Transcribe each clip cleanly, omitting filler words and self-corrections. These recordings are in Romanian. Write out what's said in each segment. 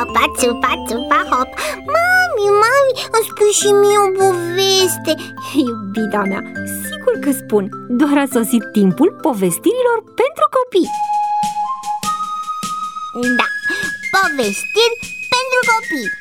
țupa, țupa, țupa, hop. Mami, îmi spui și mie o poveste. Iubita mea, sigur că spun. Doar a sosit timpul povestirilor pentru copii. Da, povestiri pentru copii.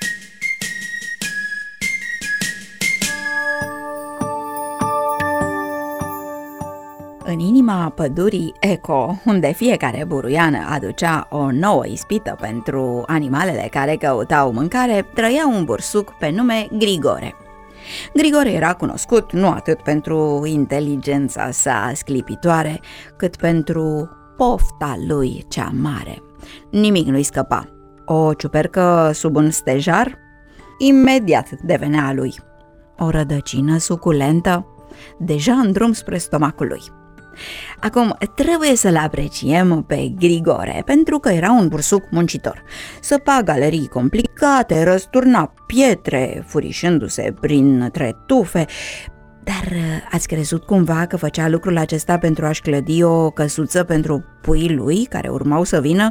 În inima pădurii Eco, unde fiecare buruiană aducea o nouă ispită pentru animalele care căutau mâncare, trăia un bursuc pe nume Grigore. Grigore era cunoscut nu atât pentru inteligența sa sclipitoare, cât pentru pofta lui cea mare. Nimic nu-i scăpa. O ciupercă sub un stejar imediat devenea a lui. O rădăcină suculentă, deja în drum spre stomacul lui. Acum, trebuie să-l apreciem pe Grigore, pentru că era un bursuc muncitor. Săpa galerii complicate, răsturna pietre, furișându-se printre tufe. Dar ați crezut cumva că făcea lucrul acesta pentru a-și clădi o căsuță pentru puii lui, care urmau să vină?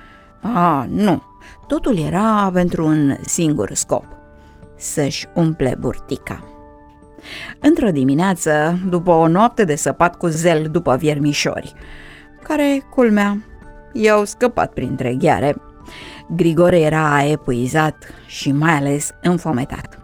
Nu, totul era pentru un singur scop: să-și umple burtica. Într-o dimineață, după o noapte de săpat cu zel după viermișori, care, culmea, i-au scăpat printre gheare, Grigore era epuizat și mai ales înfometat.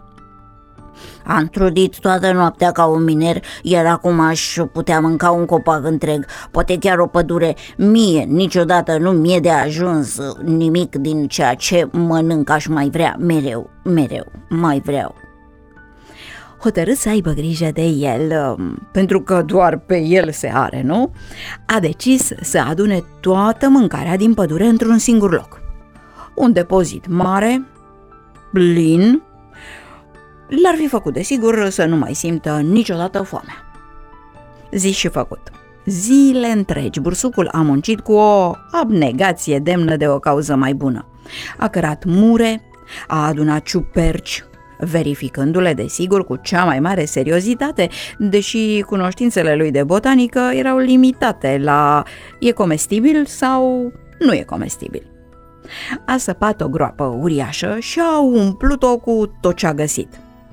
Am trudit toată noaptea ca un miner, iar acum aș putea mânca un copac întreg, poate chiar o pădure. Mie niciodată nu mi-e de ajuns nimic din ceea ce mănânc, aș mai vrea mereu, mai vreau. Hotărât să aibă grijă de el, pentru că doar pe el se are, nu? A decis să adune toată mâncarea din pădure într-un singur loc. Un depozit mare, plin, l-ar fi făcut, desigur, să nu mai simtă niciodată foamea. Zis și făcut. Zile întregi, bursucul a muncit cu o abnegație demnă de o cauză mai bună. A cărat mure, a adunat ciuperci, verificându-le, desigur, cu cea mai mare seriozitate, deși cunoștințele lui de botanică erau limitate la e comestibil sau nu e comestibil. A săpat o groapă uriașă și a umplut-o cu tot ce a găsit.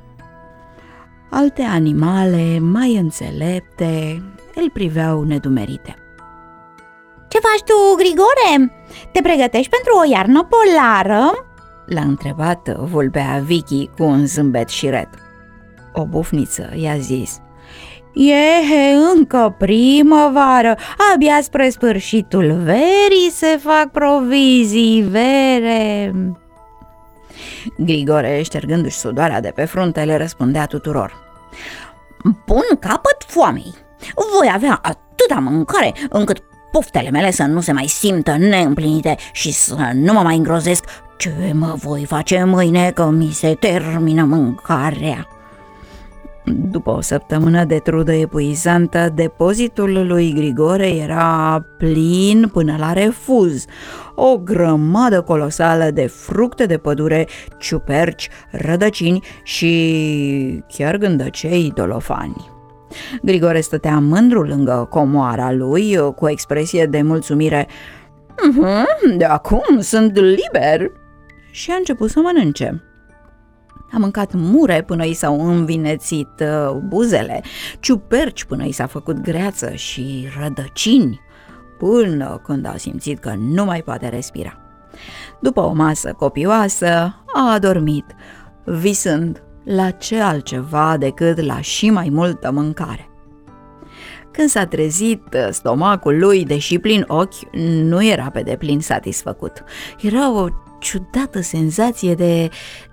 Alte animale mai înțelepte îl priveau nedumerite. Ce faci tu, Grigore? Te pregătești pentru o iarnă polară? L-a întrebat vulpea Vicky cu un zâmbet șiret. O bufniță i-a zis: E încă primăvară, abia spre sfârșitul verii se fac provizii vere. Grigore, ștergându-și sudoarea de pe frunte, le răspundea tuturor: Pun capăt foamei. Voi avea atâta mâncare încât poftele mele să nu se mai simtă neîmplinite și să nu mă mai îngrozesc. Ce mă voi face mâine că mi se termină mâncarea? După o săptămână de trudă epuizantă, depozitul lui Grigore era plin până la refuz. O grămadă colosală de fructe de pădure, ciuperci, rădăcini și chiar gândăcei dolofani. Grigore stătea mândru lângă comoara lui, cu o expresie de mulțumire: De acum sunt liber! Și a început să mănânce. A mâncat mure până i s-au învinețit buzele, ciuperci până i s-a făcut greață și rădăcini până când a simțit că nu mai poate respira. După o masă copioasă, a adormit, visând la ce altceva decât la și mai multă mâncare. Când s-a trezit, stomacul lui, deși plin ochi, nu era pe deplin satisfăcut. Era o ciudată senzație de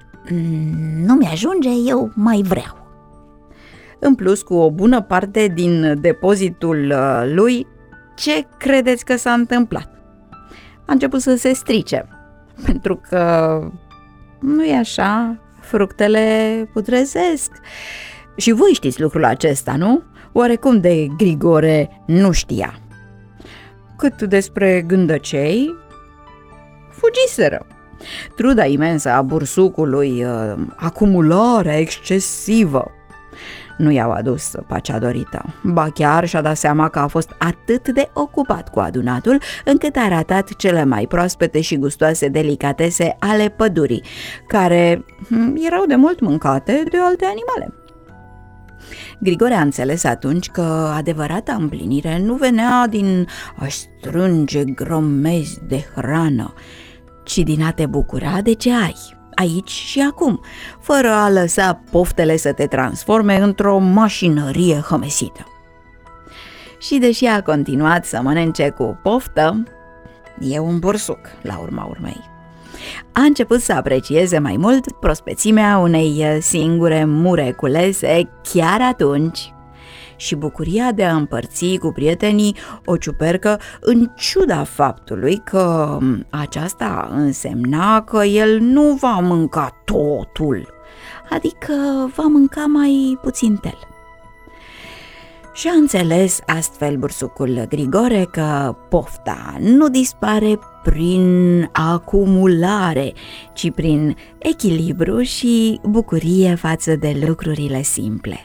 nu mi-ajunge, eu mai vreau. În plus, cu o bună parte din depozitul lui, ce credeți că s-a întâmplat? A început să se strice, pentru că nu e așa, fructele putrezesc. Și voi știți lucrul acesta, nu? Oarecum de Grigore nu știa. Cât despre gândăcei, fugiseră. Truda imensă a bursucului, acumularea excesivă, nu i-au adus pacea dorită. Ba chiar și-a dat seama că a fost atât de ocupat cu adunatul încât a ratat cele mai proaspete și gustoase delicatese ale pădurii, care erau de mult mâncate de alte animale. Grigore a înțeles atunci că adevărata împlinire nu venea din a strânge grămezi de hrană, ci din a te bucura de ce ai, aici și acum, fără a lăsa poftele să te transforme într-o mașinărie hămesită. Și deși a continuat să mănânce cu poftă, e un bursuc, la urma urmei. A început să aprecieze mai mult prospețimea unei singure mure culese chiar atunci și bucuria de a împărți cu prietenii o ciupercă, în ciuda faptului că aceasta însemna că el nu va mânca totul, adică va mânca mai puțin tel. Și-a înțeles astfel bursucul Grigore că pofta nu dispare prin acumulare, ci prin echilibru și bucurie față de lucrurile simple.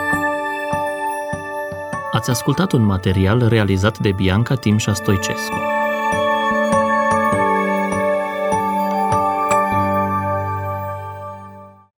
Ați ascultat un material realizat de Bianca Timșa Stoicescu.